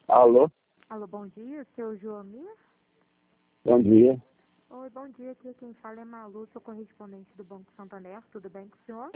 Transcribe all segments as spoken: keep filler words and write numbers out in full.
Alô? Alô, bom dia, seu Joamir? Bom dia. Oi, bom dia, aqui quem fala é Malu, sou correspondente do Banco Santander, tudo bem com o senhor?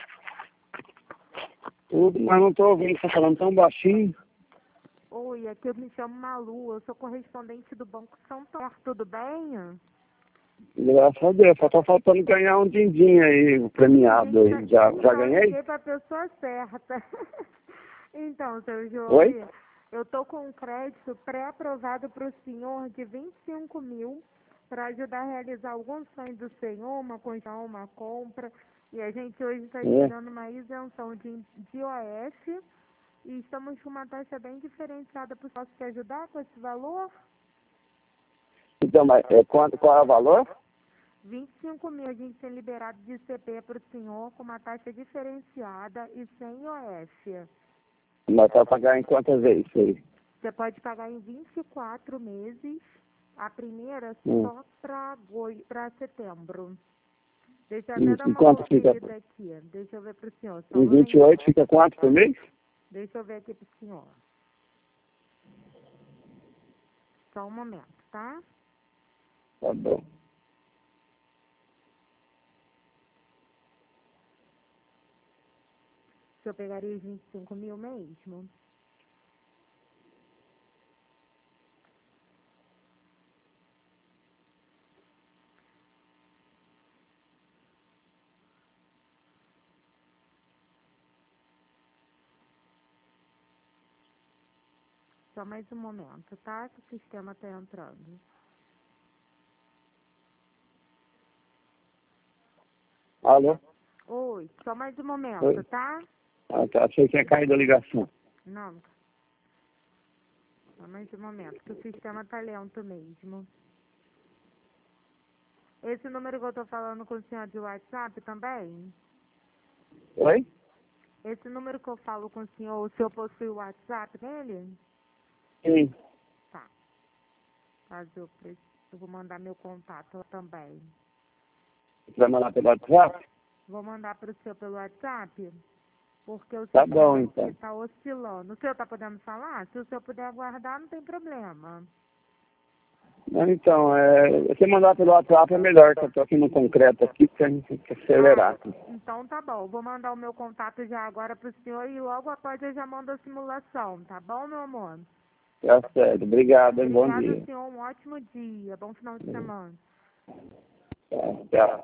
Tudo, mas não estou ouvindo, está falando tão baixinho. Oi, aqui eu me chamo Malu, eu sou correspondente do Banco Santander, tudo bem? Graças a Deus, só está faltando ganhar um din-din aí, o premiado aí. Gente, Já, já então, ganhei? liguei para a pessoa certa. Então, seu Oi? Joamir, eu tô com um crédito pré-aprovado para o senhor de vinte e cinco mil para ajudar a realizar algum sonho do senhor, uma construção, uma compra. E a gente hoje está É. tirando uma isenção de, de O F e estamos com uma taxa bem diferenciada para o senhor. Posso te ajudar com esse valor? Então, mas é, quanto, qual é o valor? vinte e cinco mil a gente tem liberado de C P para o senhor com uma taxa diferenciada e sem I O F. Mas vai pagar em quantas vezes aí? Você pode pagar em vinte e quatro meses, a primeira Hum. só para setembro. Deixa eu E, até dar e uma quanto fica? conferida aqui. Deixa eu ver para o senhor. Só um Em vinte e momentinho. oito fica quanto por mês? Deixa eu ver aqui para o senhor. Só um momento, tá? Tá bom. Se eu pegaria os vinte e cinco mil mesmo. Só mais um momento, tá? Que o sistema está entrando. Alô? Oi, só mais um momento, Oi? tá? Ah, tá. Achei que tinha caído a ligação. Não. Só mais um momento, que o sistema tá lento mesmo. Esse número que eu tô falando com o senhor de WhatsApp também? Oi? Esse número que eu falo com o senhor, o senhor possui o WhatsApp nele? Sim. Tá. Caso eu preciso, eu vou mandar meu contato também. Você vai mandar pelo WhatsApp? Vou mandar para o senhor pelo WhatsApp, porque o Tá bom, sistema então. está oscilando. O senhor está podendo falar? Se o senhor puder aguardar, não tem problema. Mas, Então, é, você mandar pelo WhatsApp é melhor, que eu tô aqui no concreto aqui, porque a gente tem que acelerar. Ah, então tá bom. Vou mandar o meu contato já agora para o senhor e logo após eu já mando a simulação, tá bom, meu amor? Tá certo. Obrigado, hein? Bom Obrigada, dia. senhor. Um ótimo dia. Bom final de semana. Tá, tchau.